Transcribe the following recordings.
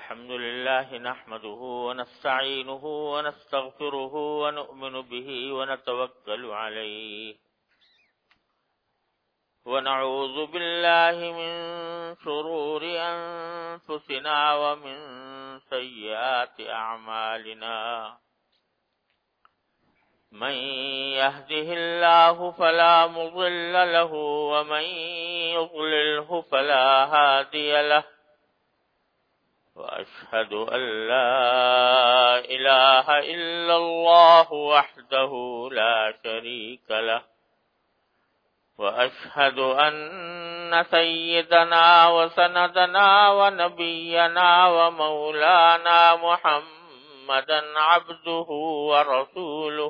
الحمد لله نحمده ونستعينه ونستغفره ونؤمن به ونتوكل عليه ونعوذ بالله من شرور أنفسنا ومن سيئات أعمالنا من يهده الله فلا مضل له ومن يضلله فلا هادي له وأشهد أن لا إله إلا الله وحده لا شريك له وأشهد أن سيدنا وسندنا ونبينا ومولانا محمدا عبده ورسوله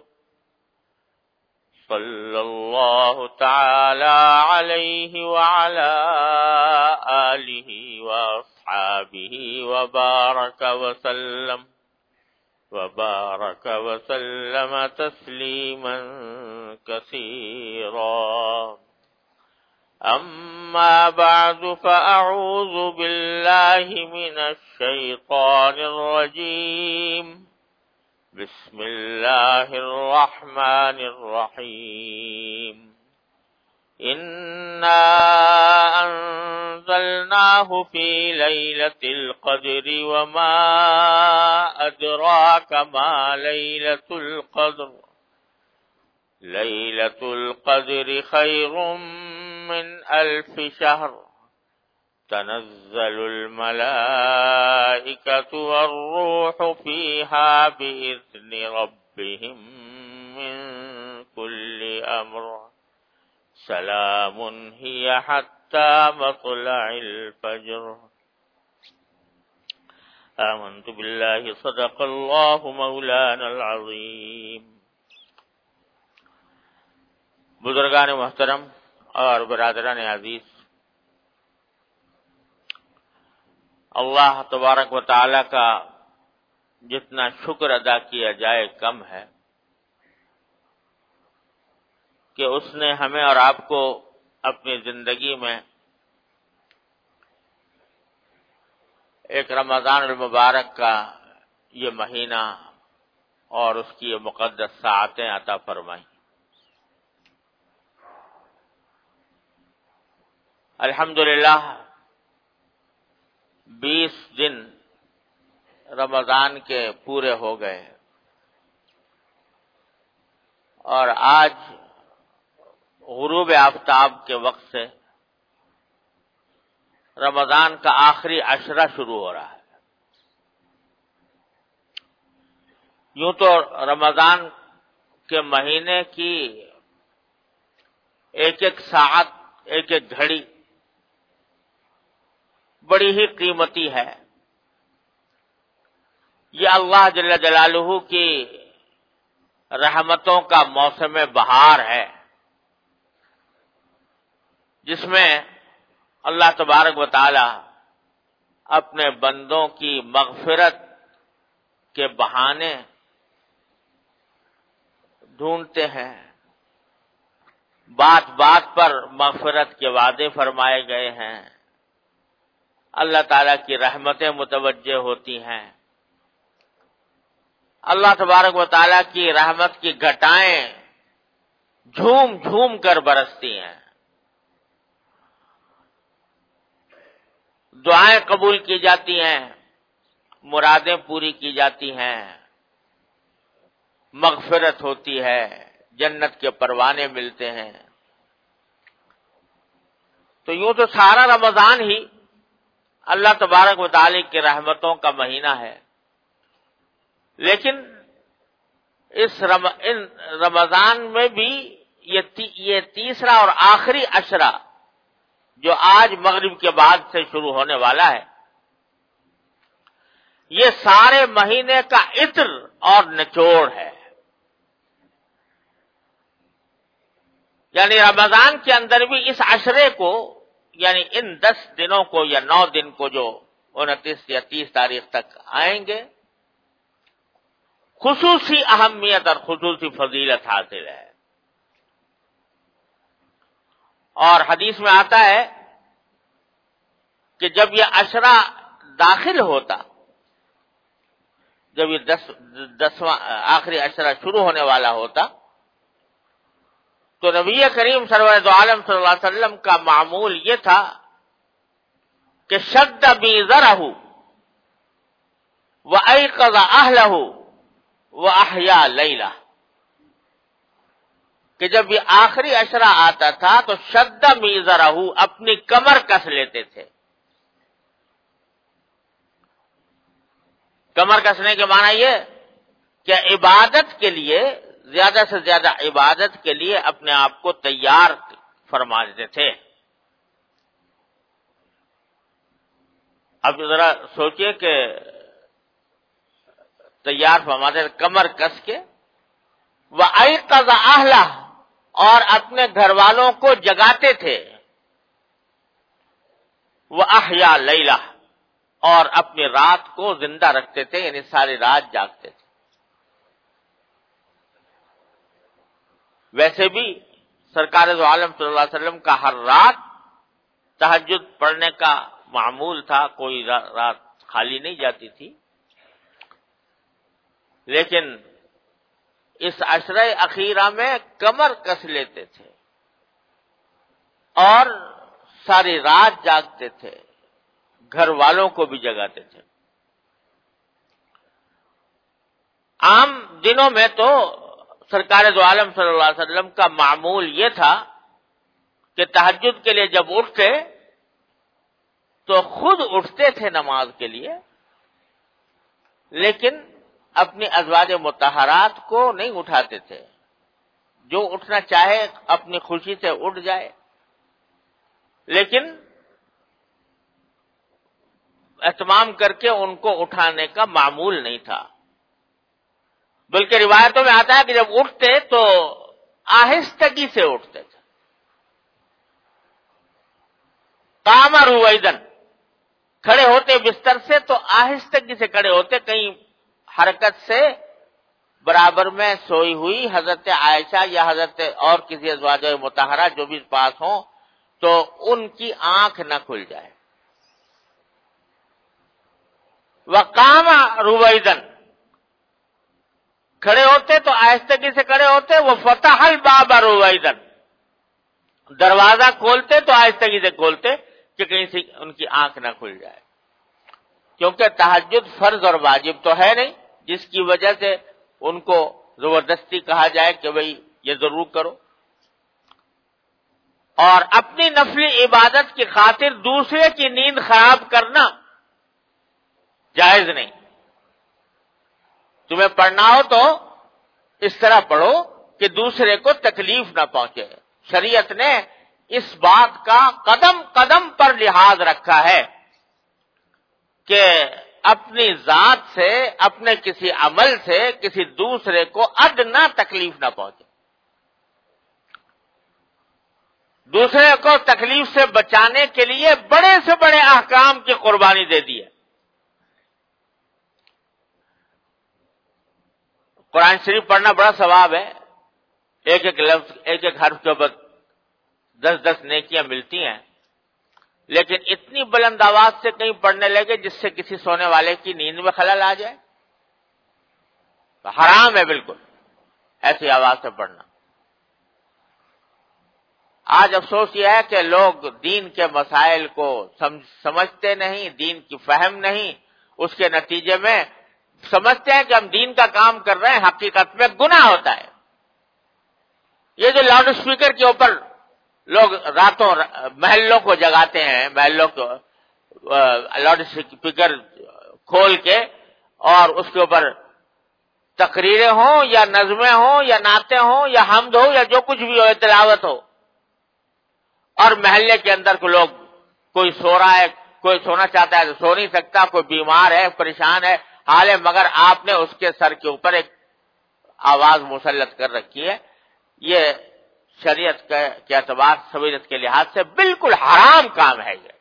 صلى الله تعالى عليه وعلى آله وأصحابه وبارك وسلم تسليما كثيرا. أما بعد فأعوذ بالله من الشيطان الرجيم. بسم الله الرحمن الرحيم. إنا أنزلناه في ليلة القدر وما أدراك ما ليلة القدر. ليلة القدر خير من 1000 شهر. تنزل الملائكة والروح فيها بإذن ربهم من كل أمر. سلام هي حتى مطلع الفجر. آمنت بالله صدق الله مولانا العظيم. بزرگان محترم اور برادران عزیز، اللہ تبارک و تعالی کا جتنا شکر ادا کیا جائے کم ہے کہ اس نے ہمیں اور آپ کو اپنی زندگی میں ایک رمضان المبارک کا یہ مہینہ اور اس کی یہ مقدس ساعتیں عطا فرمائیں. الحمدللہ 20 دن رمضان کے پورے ہو گئے اور آج غروب آفتاب کے وقت سے رمضان کا آخری عشرہ شروع ہو رہا ہے. یوں تو رمضان کے مہینے کی ایک ایک ساعت، ایک ایک گھڑی بڑی ہی قیمتی ہے. یہ اللہ جل جلالہ کی رحمتوں کا موسم بہار ہے، جس میں اللہ تبارک و تعالی اپنے بندوں کی مغفرت کے بہانے ڈھونڈتے ہیں. بات بات پر مغفرت کے وعدے فرمائے گئے ہیں. اللہ تعالیٰ کی رحمتیں متوجہ ہوتی ہیں. اللہ تبارک و تعالیٰ کی رحمت کی گھٹائیں جھوم جھوم کر برستی ہیں. دعائیں قبول کی جاتی ہیں، مرادیں پوری کی جاتی ہیں، مغفرت ہوتی ہے، جنت کے پروانے ملتے ہیں. تو یوں تو سارا رمضان ہی اللہ تبارک و تعالی کی رحمتوں کا مہینہ ہے، لیکن ان رمضان میں بھی یہ تیسرا اور آخری عشرہ جو آج مغرب کے بعد سے شروع ہونے والا ہے، یہ سارے مہینے کا عطر اور نچوڑ ہے. یعنی رمضان کے اندر بھی اس عشرے کو، یعنی ان 10 دنوں کو یا 9 دن کو جو 29 یا 30 تاریخ تک آئیں گے، خصوصی اہمیت اور خصوصی فضیلت حاصل ہے. اور حدیث میں آتا ہے کہ جب یہ عشرہ داخل ہوتا جب یہ 10واں آخری عشرہ شروع ہونے والا ہوتا تو نبی کریم سرور دو عالم صلی اللہ علیہ وسلم کا معمول یہ تھا کہ شد بیزرہ وایقظ اہلہ واحیا لیلہ، کہ جب یہ آخری عشرہ آتا تھا تو شد میزرہ، اپنی کمر کس لیتے تھے. کمر کسنے کے معنی یہ کہ عبادت کے لیے، زیادہ سے زیادہ عبادت کے لیے اپنے آپ کو تیار فرما دیتے تھے. اب ذرا سوچئے کہ تیار فرماتے تھے کمر کس کے، وَأَيْقَظَ أَهْلَهُ، اور اپنے گھر والوں کو جگاتے تھے، وَأَحْيَا لَيْلَهُ، اور اپنی رات کو زندہ رکھتے تھے، یعنی ساری رات جاگتے تھے. ویسے بھی سرکار دو عالم صلی اللہ علیہ وسلم کا ہر رات تہجد پڑھنے کا معمول تھا، کوئی رات خالی نہیں جاتی تھی. لیکن اس عشرہ اخیرہ میں کمر کس لیتے تھے اور ساری رات جاگتے تھے، گھر والوں کو بھی جگاتے تھے. عام دنوں میں تو سرکار دو عالم صلی اللہ علیہ وسلم کا معمول یہ تھا کہ تہجد کے لیے جب اٹھتے تو خود اٹھتے تھے نماز کے لیے، لیکن اپنی ازواج مطہرات کو نہیں اٹھاتے تھے. جو اٹھنا چاہے اپنی خوشی سے اٹھ جائے، لیکن اہتمام کر کے ان کو اٹھانے کا معمول نہیں تھا. بلکہ روایتوں میں آتا ہے کہ جب اٹھتے تو آہستگی سے اٹھتے تھے. قام رویدن، کھڑے ہوتے بستر سے تو آہستگی سے کھڑے ہوتے، کہیں حرکت سے برابر میں سوئی ہوئی حضرت عائشہ یا حضرت اور کسی ازواج مطہرہ جو بھی پاس ہوں تو ان کی آنکھ نہ کھل جائے. وقام رویدن، کھڑے ہوتے تو آہستگی سے کھڑے ہوتے. وہ فتح الباب رویدن، دروازہ کھولتے تو آہستگی سے کھولتے کہ کہیں سے ان کی آنکھ نہ کھل جائے. کیونکہ تہجد فرض اور واجب تو ہے نہیں جس کی وجہ سے ان کو زبردستی کہا جائے کہ بھئی یہ ضرور کرو. اور اپنی نفلی عبادت کی خاطر دوسرے کی نیند خراب کرنا جائز نہیں. تمہیں پڑھنا ہو تو اس طرح پڑھو کہ دوسرے کو تکلیف نہ پہنچے. شریعت نے اس بات کا قدم قدم پر لحاظ رکھا ہے کہ اپنی ذات سے، اپنے کسی عمل سے کسی دوسرے کو ادنا تکلیف نہ پہنچے. دوسرے کو تکلیف سے بچانے کے لیے بڑے سے بڑے احکام کی قربانی دے دی ہے. قرآن شریف پڑھنا بڑا ثواب ہے. ایک ایک لفظ، ایک ایک حرف کے اوپر 10 نیکیاں ملتی ہیں. لیکن اتنی بلند آواز سے کہیں پڑھنے لگے جس سے کسی سونے والے کی نیند میں خلل آ جائے تو حرام ہے بالکل ایسی آواز سے پڑھنا. آج افسوس یہ ہے کہ لوگ دین کے مسائل کو سمجھتے نہیں، دین کی فہم نہیں. اس کے نتیجے میں سمجھتے ہیں کہ ہم دین کا کام کر رہے ہیں، حقیقت میں گناہ ہوتا ہے. یہ جو لاؤڈ اسپیکر کے اوپر لوگ راتوں محلوں کو جگاتے ہیں، محلوں کو لاؤڈ اسپیکر کھول کے، اور اس کے اوپر تقریریں ہوں یا نظمیں ہوں یا نعتیں ہوں یا حمد ہو یا جو کچھ بھی ہو، تلاوت ہو، اور محلے کے اندر کو لوگ، کوئی سو رہا ہے، کوئی سونا چاہتا ہے تو سو نہیں سکتا، کوئی بیمار ہے، پریشان ہے، حال ہے، مگر آپ نے اس کے سر کے اوپر ایک آواز مسلط کر رکھی ہے. یہ شریعت کے اعتبار، سبیلت کے لحاظ سے بالکل حرام کام ہے. یہ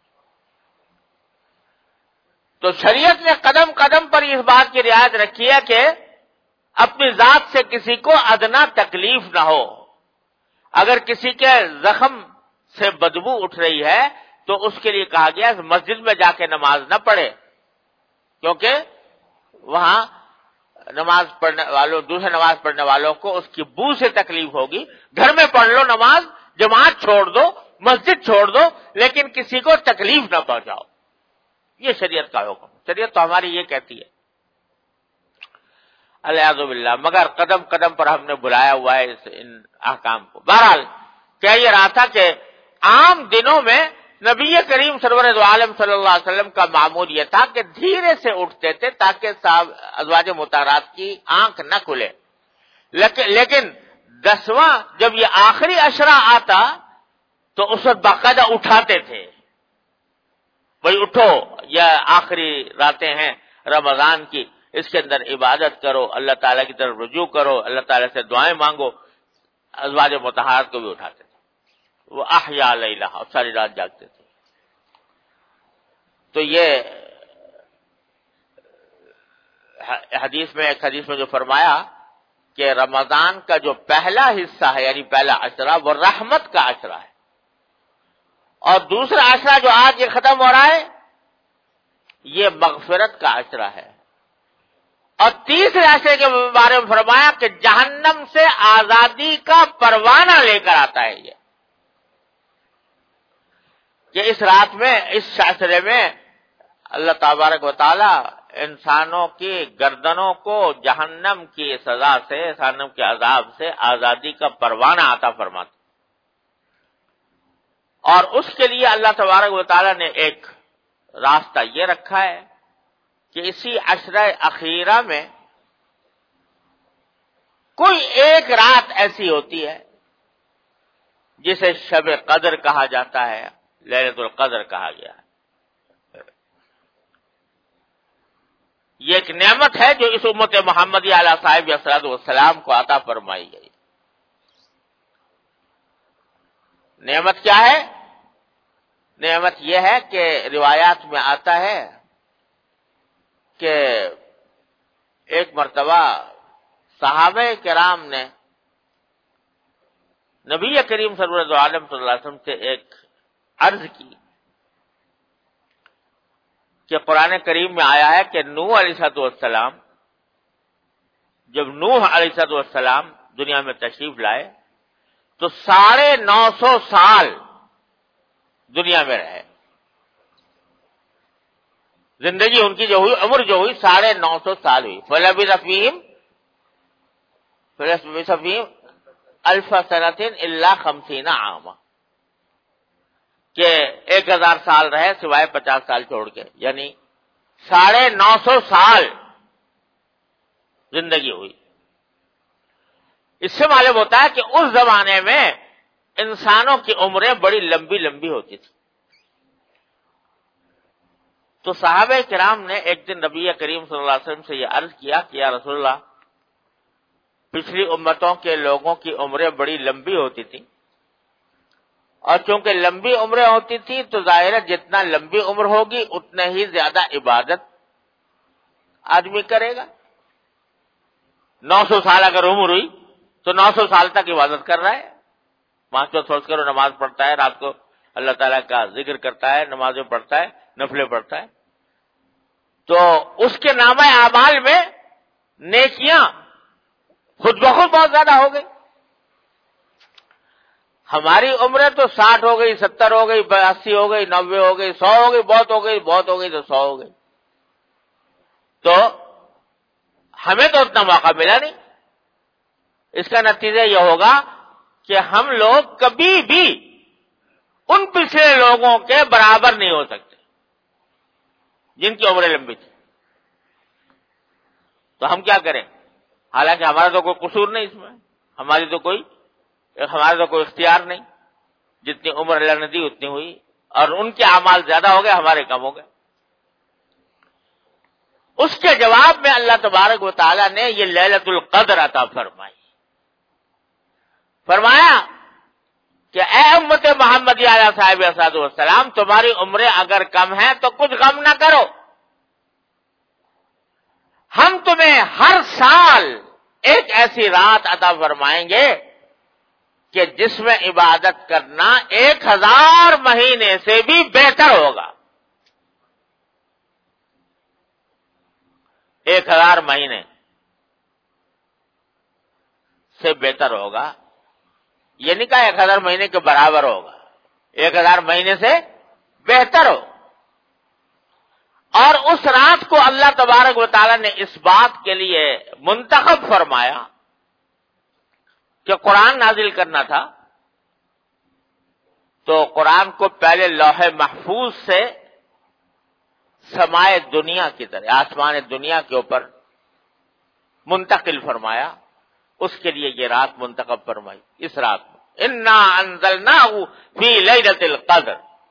تو شریعت نے قدم قدم پر اس بات کی رعایت رکھی ہے کہ اپنی ذات سے کسی کو ادنا تکلیف نہ ہو. اگر کسی کے زخم سے بدبو اٹھ رہی ہے تو اس کے لیے کہا گیا مسجد میں جا کے نماز نہ پڑھے، کیونکہ وہاں نماز پڑھنے والوں، دوسرے نماز پڑھنے والوں کو اس کی بو سے تکلیف ہوگی. گھر میں پڑھ لو نماز، جماعت چھوڑ دو، مسجد چھوڑ دو، لیکن کسی کو تکلیف نہ پہنچاؤ. یہ شریعت کا حکم. شریعت تو ہماری یہ کہتی ہے. الیاذ باللہ. مگر قدم قدم پر ہم نے بلایا ہوا ہے ان احکام کو. بہرحال کہہ یہ رہا تھا کہ عام دنوں میں نبی کریم سرور دو عالم صلی اللہ علیہ وسلم کا معمول یہ تھا کہ دھیرے سے اٹھتے تھے تاکہ ازواج مطہرات کی آنکھ نہ کھلے. لیکن 10واں جب یہ آخری عشرہ آتا تو اس وقت باقاعدہ اٹھاتے تھے. بھئی اٹھو، یہ آخری راتیں ہیں رمضان کی، اس کے اندر عبادت کرو، اللہ تعالیٰ کی طرف رجوع کرو، اللہ تعالیٰ سے دعائیں مانگو. ازواج مطہرات کو بھی اٹھاتے تھے. وہ احیا لیلہ، اور ساری رات جاگتے تھے. تو یہ حدیث میں جو فرمایا کہ رمضان کا جو پہلا حصہ ہے یعنی پہلا عشرہ وہ رحمت کا عشرہ ہے، اور دوسرا عشرہ جو آج یہ ختم ہو رہا ہے یہ مغفرت کا عشرہ ہے. اور تیسرے عشرے کے بارے میں فرمایا کہ جہنم سے آزادی کا پروانہ لے کر آتا ہے یہ، کہ اس رات میں، اس عشرے میں اللہ تبارک و تعالی انسانوں کی گردنوں کو جہنم کی سزا سے، جہنم کے عذاب سے آزادی کا پروانہ عطا فرماتا. اور اس کے لیے اللہ تبارک و تعالی نے ایک راستہ یہ رکھا ہے کہ اسی عشرہ اخیرہ میں کوئی ایک رات ایسی ہوتی ہے جسے شب قدر کہا جاتا ہے، لیلۃ القدر کہا گیا ہے. یہ ایک نعمت ہے جو اس امت محمدی علیہ صاحب الصلوۃ والسلام کو عطا فرمائی گئی. نعمت کیا ہے؟ نعمت یہ ہے کہ روایات میں آتا ہے کہ ایک مرتبہ صحابہ کرام نے نبی کریم صلی اللہ علیہ وسلم سے ایک عرض کی کہ قرآن کریم میں آیا ہے کہ نوح علیہ السلام، جب نوح علیہ السلام دنیا میں تشریف لائے تو 950 سال دنیا میں رہے. زندگی ان کی جو ہوئی، عمر جو ہوئی 950 سال ہوئی. فَلَبِثَ فِيهِمْ أَلْفَ سَنَةٍ إِلَّا 50 عَامًا، کہ 1000 سال رہے سوائے 50 سال چھوڑ کے، یعنی 950 سال زندگی ہوئی. اس سے معلوم ہوتا ہے کہ اس زمانے میں انسانوں کی عمریں بڑی لمبی لمبی ہوتی تھی. تو صحابہ کرام نے ایک دن نبی کریم صلی اللہ علیہ وسلم سے یہ عرض کیا کہ یا رسول اللہ، پچھلی امتوں کے لوگوں کی عمریں بڑی لمبی ہوتی تھی، اور چونکہ لمبی عمریں ہوتی تھی تو ظاہر ہے جتنا لمبی عمر ہوگی اتنا ہی زیادہ عبادت آدمی کرے گا. 900 سال اگر عمر ہوئی تو 900 سال تک عبادت کر رہا ہے. 5 وقت فرض کرو نماز پڑھتا ہے، رات کو اللہ تعالیٰ کا ذکر کرتا ہے، نمازیں پڑھتا ہے، نفلیں پڑھتا ہے، تو اس کے نامہ اعمال میں نیکیاں خود بخود بہت زیادہ ہو گئی. ہماری عمریں تو 60 ہو گئی، 70 ہو گئی، 80 ہو گئی، 90 ہو گئی، 100 ہو گئی، بہت ہو گئی، بہت ہو گئی تو 100 ہو گئی. تو ہمیں تو اتنا موقع ملا نہیں. اس کا نتیجہ یہ ہوگا کہ ہم لوگ کبھی بھی ان پچھلے لوگوں کے برابر نہیں ہو سکتے جن کی عمریں لمبی تھی. تو ہم کیا کریں؟ حالانکہ ہمارا تو کوئی قصور نہیں اس میں، ہمارا تو کوئی اختیار نہیں. جتنی عمر اللہ نے دی اتنی ہوئی، اور ان کے اعمال زیادہ ہو گئے، ہمارے کم ہو گئے. اس کے جواب میں اللہ تبارک و تعالی نے یہ لیلۃ القدر عطا فرمائی. فرمایا کہ اے امت محمدی علیہ صاحب السلام، تمہاری عمریں اگر کم ہیں تو کچھ غم نہ کرو. ہم تمہیں ہر سال ایک ایسی رات عطا فرمائیں گے کہ جس میں عبادت کرنا 1000 مہینے سے بھی بہتر ہوگا. 1000 مہینے سے بہتر ہوگا. یہ نہیں کہا 1000 مہینے کے برابر ہوگا، 1000 مہینے سے بہتر ہو. اور اس رات کو اللہ تبارک و تعالی نے اس بات کے لیے منتخب فرمایا کہ قرآن نازل کرنا تھا، تو قرآن کو پہلے لوح محفوظ سے سمائے دنیا کی طرح آسمان دنیا کے اوپر منتقل فرمایا. اس کے لیے یہ رات منتخب فرمائی. اس رات میں انا انزلناہ فی لیلۃ القدر،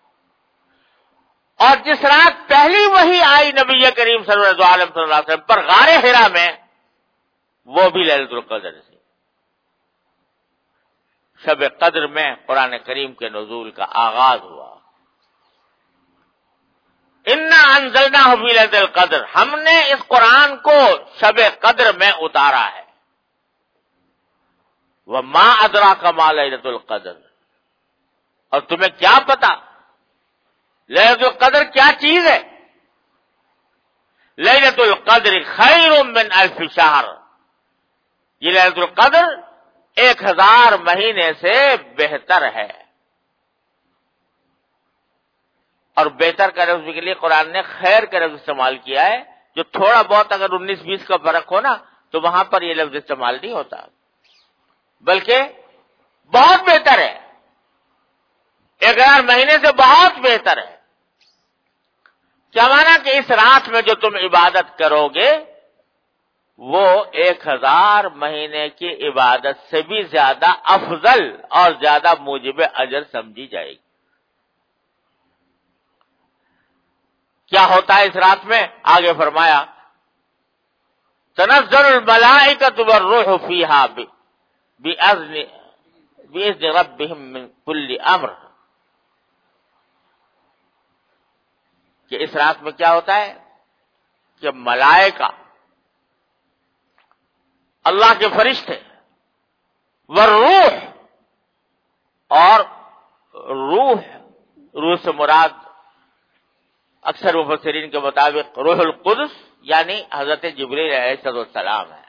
اور جس رات پہلی وحی آئی نبی کریم صلی اللہ علیہ وسلم پر غار حرا میں، وہ بھی لیلۃ القدر سے. شب قدر میں قرآن کریم کے نزول کا آغاز ہوا. انا انزلناہ فی لیلۃ القدر، ہم نے اس قرآن کو شب قدر میں اتارا ہے. وما ادراک ما لیلۃ القدر، اور تمہیں کیا پتا لیلۃ القدر کیا چیز ہے؟ لیلۃ القدر خیر من الف شہر، یہ لیلۃ القدر 1000 مہینے سے بہتر ہے. اور بہتر کا لفظ کے لیے قرآن نے خیر کا لفظ استعمال کیا ہے. جو تھوڑا بہت اگر 19-20 کا فرق ہو نا تو وہاں پر یہ لفظ استعمال نہیں ہوتا، بلکہ بہت بہتر ہے، 1000 مہینے سے بہت بہتر ہے. کیا مانا کہ اس رات میں جو تم عبادت کرو گے وہ 1000 مہینے کی عبادت سے بھی زیادہ افضل اور زیادہ موجب اجر سمجھی جائے گی. کیا ہوتا ہے اس رات میں؟ آگے فرمایا تنزل الملائکۃ والروح فیہا بِإِذْنِ رَبِّهِم مِّن كُلِّ أَمْرٍ، کہ اس رات میں کیا ہوتا ہے کہ ملائکہ، اللہ کے فرشتے، والروح، اور روح سے مراد اکثر مفسرین کے مطابق روح القدس یعنی حضرت جبریل علیہ السلام ہے.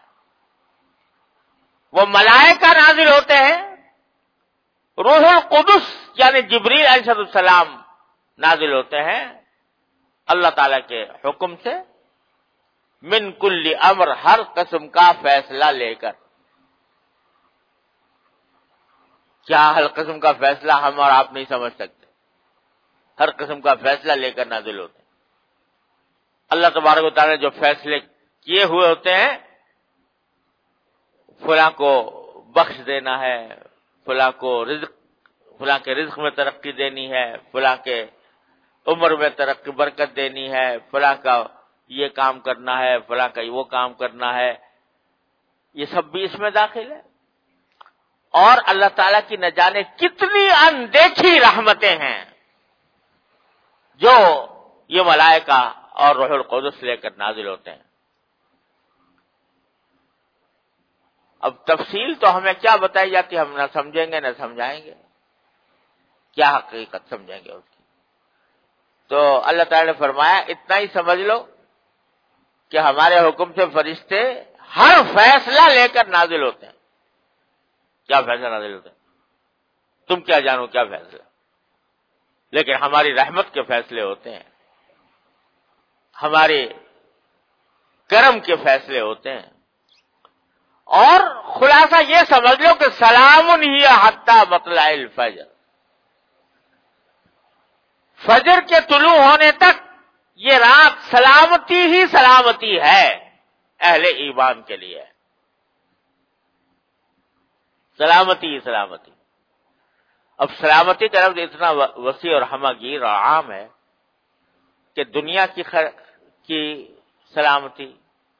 وہ ملائکہ نازل ہوتے ہیں، روح القدس یعنی جبریل علیہ السلام نازل ہوتے ہیں اللہ تعالی کے حکم سے، من کل امر، ہر قسم کا فیصلہ لے کر. کیا ہر قسم کا فیصلہ ہم اور آپ نہیں سمجھ سکتے؟ ہر قسم کا فیصلہ لے کر نازل ہوتے ہیں. اللہ تبارک و تعالی نے جو فیصلے کیے ہوئے ہوتے ہیں، فلاں کو بخش دینا ہے، فلاں کے رزق میں ترقی دینی ہے، فلاں کے عمر میں ترقی برکت دینی ہے، فلاں کا یہ کام کرنا ہے، فلاں کا وہ کام کرنا ہے، یہ سب بھی اس میں داخل ہے. اور اللہ تعالیٰ کی نہ جانے کتنی اندیکھی رحمتیں ہیں جو یہ ملائکہ اور روح القدس لے کر نازل ہوتے ہیں. اب تفصیل تو ہمیں کیا بتائی جاتی، ہم نہ سمجھیں گے نہ سمجھائیں گے، کیا حقیقت سمجھیں گے اس کی. تو اللہ تعالی نے فرمایا اتنا ہی سمجھ لو کہ ہمارے حکم سے فرشتے ہر فیصلہ لے کر نازل ہوتے ہیں. کیا فیصلہ نازل ہوتے ہیں تم کیا جانو کیا فیصلہ، لیکن ہماری رحمت کے فیصلے ہوتے ہیں، ہمارے کرم کے فیصلے ہوتے ہیں. اور خلاصہ یہ سمجھ لو کہ سلام ہی حتی مطلع الفجر، فجر کے طلوع ہونے تک یہ رات سلامتی ہی سلامتی ہے اہل ایمان کے لیے، سلامتی ہی سلامتی. اب سلامتی کا لفظ اتنا وسیع اور ہمہ گیر اور عام ہے کہ دنیا کی سلامتی،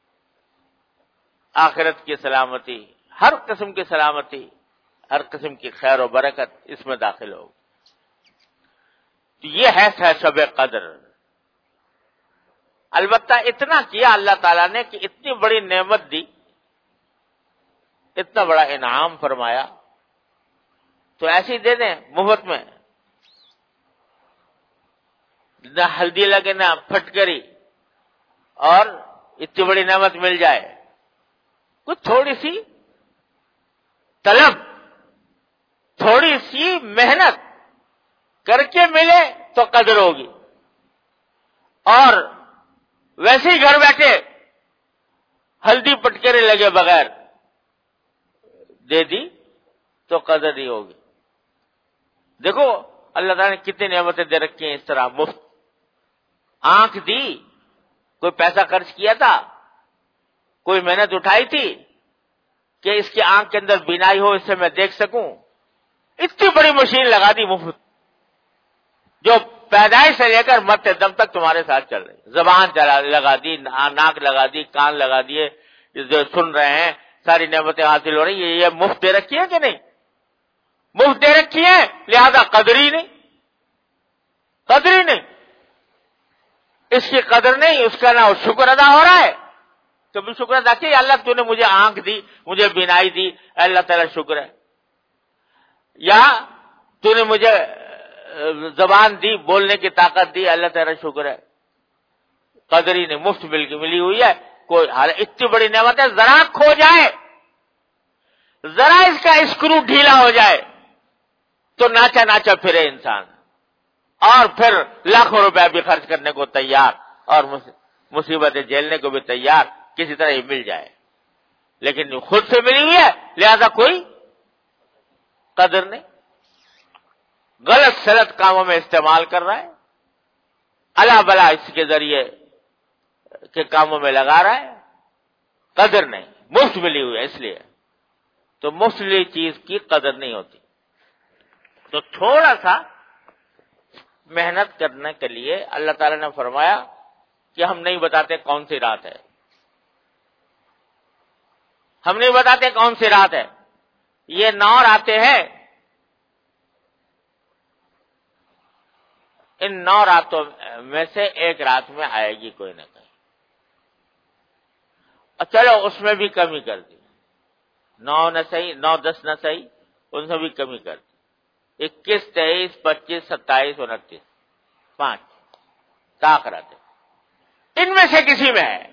آخرت کی سلامتی، ہر قسم کی سلامتی، ہر قسم کی خیر و برکت اس میں داخل ہو. تو یہ ہے شب قدر. البتہ اتنا کیا اللہ تعالیٰ نے کہ اتنی بڑی نعمت دی، اتنا بڑا انعام فرمایا، تو ایسے ہی دے دیں مفت میں، نہ ہلدی لگے نہ پھٹکری، اور اتنی بڑی نعمت مل جائے، کچھ تھوڑی سی طلب، تھوڑی سی محنت کر کے ملے تو قدر ہوگی، اور ویسے ہی گھر بیٹھے ہلدی پٹکرے لگے بغیر دے دی تو قدر نہیں ہوگی۔ دیکھو اللہ تعالیٰ نے کتنی نعمتیں دے رکھی ہیں اس طرح مفت۔ آنکھ دی، کوئی پیسہ خرچ کیا تھا، کوئی محنت اٹھائی تھی کہ اس کی آنکھ کے اندر بینائی ہو، اس سے میں دیکھ سکوں، اتنی بڑی مشین لگا دی مفت، جو پیدائش سے لے کر مرتے دم تک تمہارے ساتھ چل رہی۔ زبان لگا دی، ناک لگا دی، کان لگا دیے، جو سن رہے ہیں، ساری نعمتیں حاصل ہو رہی ہیں۔ یہ مفت دے رکھی ہے کہ نہیں؟ مفت دے رکھی ہے، لہذا قدر ہی نہیں، قدر ہی نہیں، اس کی قدر نہیں، اس کا نہ شکر ادا ہو رہا ہے۔ تو بھی شکر ادا کیے، اللہ تو نے مجھے آنکھ دی، مجھے بینائی دی، اللہ تعالیٰ شکر ہے۔ یا تو نے مجھے زبان دی، بولنے کی طاقت دی، اللہ تعالیٰ شکر ہے۔ قدر ہی نہیں، مفت ملی ہوئی ہے۔ کوئی اتنی بڑی نعمت ہے، ذرا کھو جائے، ذرا اس کا اسکرو ڈھیلا ہو جائے تو ناچا ناچا پھرے انسان، اور پھر لاکھوں روپے بھی خرچ کرنے کو تیار، اور مصیبتیں جھیلنے کو بھی تیار، کسی طرح یہ مل جائے، لیکن خود سے ملی ہوئی ہے، لہذا کوئی قدر نہیں، غلط سلط کاموں میں استعمال کر رہا ہے، الا بلا اس کے ذریعے کے کاموں میں لگا رہا ہے، قدر نہیں، مفت ملی ہوئی ہے اس لیے۔ تو مفت ملی چیز کی قدر نہیں ہوتی۔ تو تھوڑا سا محنت کرنے کے لیے اللہ تعالیٰ نے فرمایا کہ ہم نہیں بتاتے کون سی رات ہے، ہم نہیں بتاتے کون سی رات ہے، یہ 9 راتیں ہیں، ان 9 راتوں میں سے ایک رات میں آئے گی کوئی نہ کوئی، اور چلو اس میں بھی کمی کر دی، 9 نہ صحیح، 9 10 نہ صحیح، ان سے بھی کمی کر دی، 21 23 25 27 29، 5 طاق راتیں، ان میں سے کسی میں ہے۔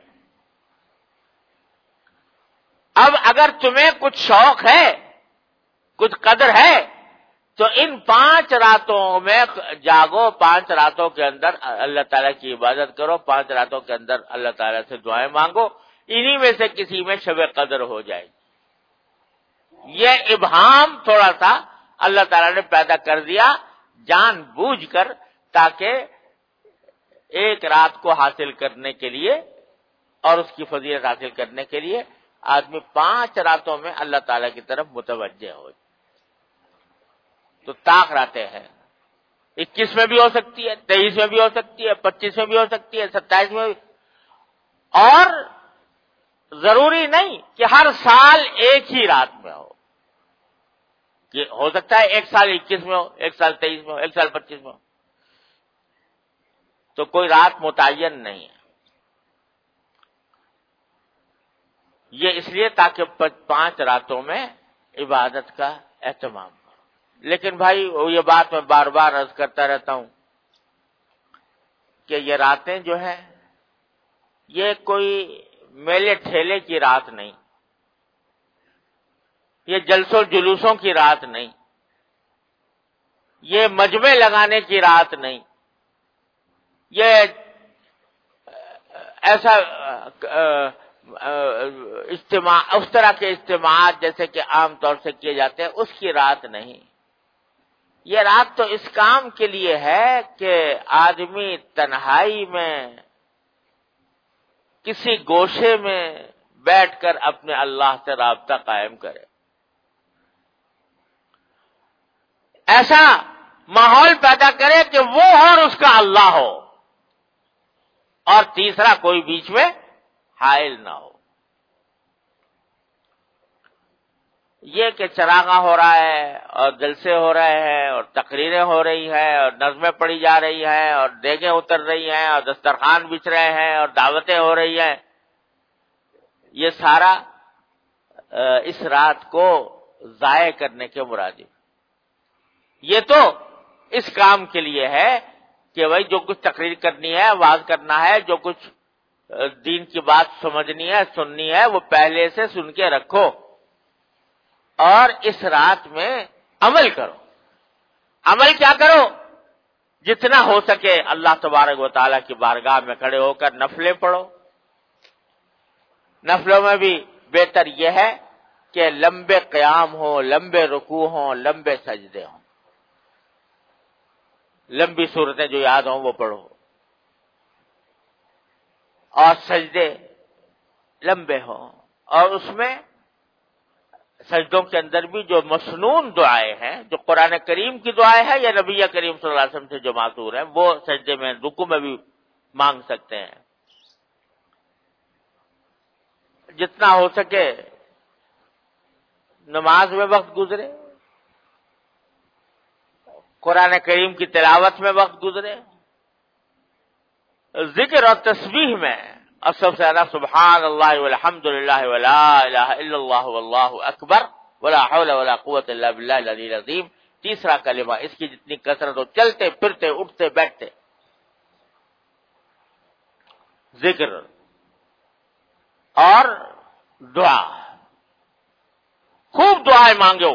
اب اگر تمہیں کچھ شوق ہے، کچھ قدر ہے، تو ان 5 راتوں میں جاگو، 5 راتوں کے اندر اللہ تعالیٰ کی عبادت کرو، 5 راتوں کے اندر اللہ تعالیٰ سے دعائیں مانگو، انہی میں سے کسی میں شب قدر ہو جائے گی۔ یہ ابہام تھوڑا سا اللہ تعالیٰ نے پیدا کر دیا جان بوجھ کر، تاکہ ایک رات کو حاصل کرنے کے لیے اور اس کی فضیلت حاصل کرنے کے لیے آدمی 5 راتوں میں اللہ تعالیٰ کی طرف متوجہ ہو۔ تو طاق راتیں ہیں، 21 میں بھی ہو سکتی ہے، 23 میں بھی ہو سکتی ہے، 25 میں بھی ہو سکتی ہے، 27 میں بھی، اور ضروری نہیں کہ ہر سال ایک ہی رات میں ہو، کہ ہو سکتا ہے ایک سال 21 میں ہو، ایک سال 23 میں ہو، ایک سال 25 میں ہو، تو کوئی رات متعین نہیں ہے۔ یہ اس لیے تاکہ 5 راتوں میں عبادت کا اہتمام ہو۔ لیکن بھائی یہ بات میں بار بار عرض کرتا رہتا ہوں کہ یہ راتیں جو ہیں یہ کوئی میلے ٹھیلے کی رات نہیں، یہ جلسوں جلوسوں کی رات نہیں، یہ مجمع لگانے کی رات نہیں، یہ ایسا اجتماع، اس طرح کے اجتماعات جیسے کہ عام طور سے کیے جاتے ہیں، اس کی رات نہیں۔ یہ رات تو اس کام کے لیے ہے کہ آدمی تنہائی میں کسی گوشے میں بیٹھ کر اپنے اللہ سے رابطہ قائم کرے، ایسا ماحول پیدا کرے کہ وہ اور اس کا اللہ ہو، اور تیسرا کوئی بیچ میں حائل نہ ہو۔ یہ کہ چراغاں ہو رہا ہے اور جلسے ہو رہے ہیں اور تقریریں ہو رہی ہیں اور نظمیں پڑھی جا رہی ہیں اور دیگیں اتر رہی ہیں اور دسترخوان بچھ رہے ہیں اور دعوتیں ہو رہی ہیں، یہ سارا اس رات کو ضائع کرنے کے مرادف۔ یہ تو اس کام کے لیے ہے کہ بھائی جو کچھ تقریر کرنی ہے، واز کرنا ہے، جو کچھ دین کی بات سمجھنی ہے، سننی ہے، وہ پہلے سے سن کے رکھو اور اس رات میں عمل کرو۔ عمل کیا کرو؟ جتنا ہو سکے اللہ تبارک و تعالیٰ کی بارگاہ میں کھڑے ہو کر نفلیں پڑھو۔ نفلوں میں بھی بہتر یہ ہے کہ لمبے قیام ہوں، لمبے رکوع ہوں، لمبے سجدے ہوں، لمبی صورتیں جو یاد ہوں وہ پڑھو، اور سجدے لمبے ہوں، اور اس میں سجدوں کے اندر بھی جو مسنون دعائیں ہیں، جو قرآن کریم کی دعائیں ہیں یا نبی کریم صلی اللہ علیہ وسلم سے جو ماثور ہیں، وہ سجدے میں، رکوع میں بھی مانگ سکتے ہیں۔ جتنا ہو سکے نماز میں وقت گزرے، قرآن کریم کی تلاوت میں وقت گزرے، ذکر اور تسبیح میں، اور سب سے زیادہ سبحان اللہ والحمد للہ ولا الہ الا اللہ واللہ اکبر ولا حول ولا قوت الا باللہ العلی العظیم، تیسرا کلمہ، اس کی جتنی کثرت ہو، چلتے پھرتے اٹھتے بیٹھتے ذکر اور دعا، خوب دعائیں مانگو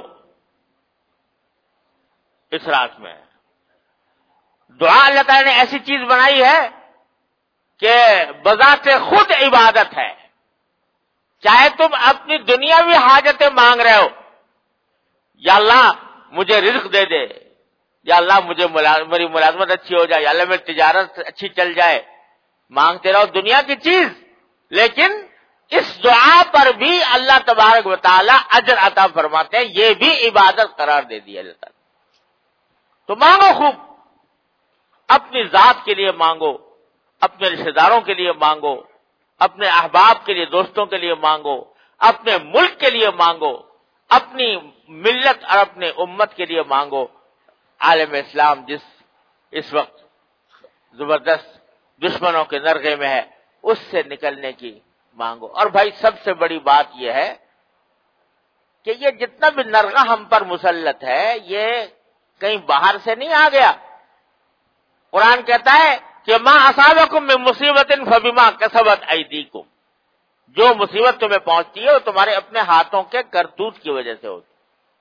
اس رات میں۔ دعا اللہ تعالی نے ایسی چیز بنائی ہے کہ بذات خود عبادت ہے۔ چاہے تم اپنی دنیاوی حاجتیں مانگ رہے ہو، یا اللہ مجھے رزق دے دے، یا اللہ مجھے میری ملازمت اچھی ہو جائے، یا اللہ میری تجارت اچھی چل جائے، مانگتے رہو دنیا کی چیز، لیکن اس دعا پر بھی اللہ تبارک و تعالی اجر عطا فرماتے ہیں، یہ بھی عبادت قرار دے دی اللہ تعالی۔ تو مانگو خوب، اپنی ذات کے لیے مانگو، اپنے رشتہ داروں کے لیے مانگو، اپنے احباب کے لیے، دوستوں کے لیے مانگو، اپنے ملک کے لیے مانگو، اپنی ملت اور اپنے امت کے لیے مانگو۔ عالم اسلام جس اس وقت زبردست دشمنوں کے نرغے میں ہے، اس سے نکلنے کی مانگو۔ اور بھائی سب سے بڑی بات یہ ہے کہ یہ جتنا بھی نرغہ ہم پر مسلط ہے، یہ کہیں باہر سے نہیں آ گیا۔ قرآن کہتا ہے کہ ما اصابکم من مصیبت فبما کسبت ایدیکم، جو مصیبت تمہیں پہنچتی ہے وہ تمہارے اپنے ہاتھوں کے کرتوت کی وجہ سے ہوتی۔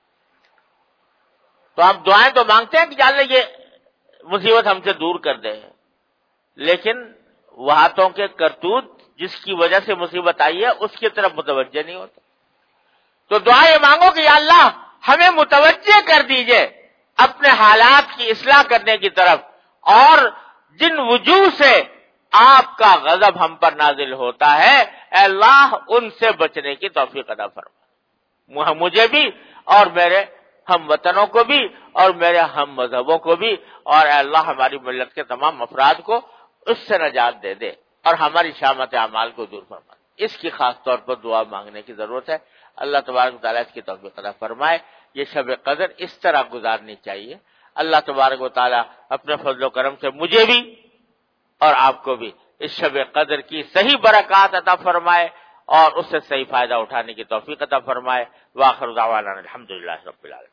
تو ہم دعائیں تو مانگتے ہیں کہ یا اللہ یہ مصیبت ہم سے دور کر دے، لیکن وہ ہاتھوں کے کرتوت جس کی وجہ سے مصیبت آئی ہے اس کی طرف متوجہ نہیں ہوتے۔ تو دعا یہ مانگو کہ یا اللہ ہمیں متوجہ کر دیجئے اپنے حالات کی اصلاح کرنے کی طرف، اور جن وجوہ سے آپ کا غضب ہم پر نازل ہوتا ہے اے اللہ ان سے بچنے کی توفیق عطا فرما، مجھے بھی اور میرے ہم وطنوں کو بھی اور میرے ہم مذہبوں کو بھی، اور اے اللہ ہماری ملت کے تمام افراد کو اس سے نجات دے دے اور ہماری شامت اعمال کو دور فرما۔ اس کی خاص طور پر دعا مانگنے کی ضرورت ہے۔ اللہ تبارک و تعالیٰ اس کی توفیق عطا فرمائے۔ یہ شب قدر اس طرح گزارنی چاہیے۔ اللہ تبارک و تعالیٰ اپنے فضل و کرم سے مجھے بھی اور آپ کو بھی اس شب قدر کی صحیح برکات عطا فرمائے اور اس سے صحیح فائدہ اٹھانے کی توفیق عطا فرمائے۔ وآخر دعوانا الحمدللہ رب العالمین۔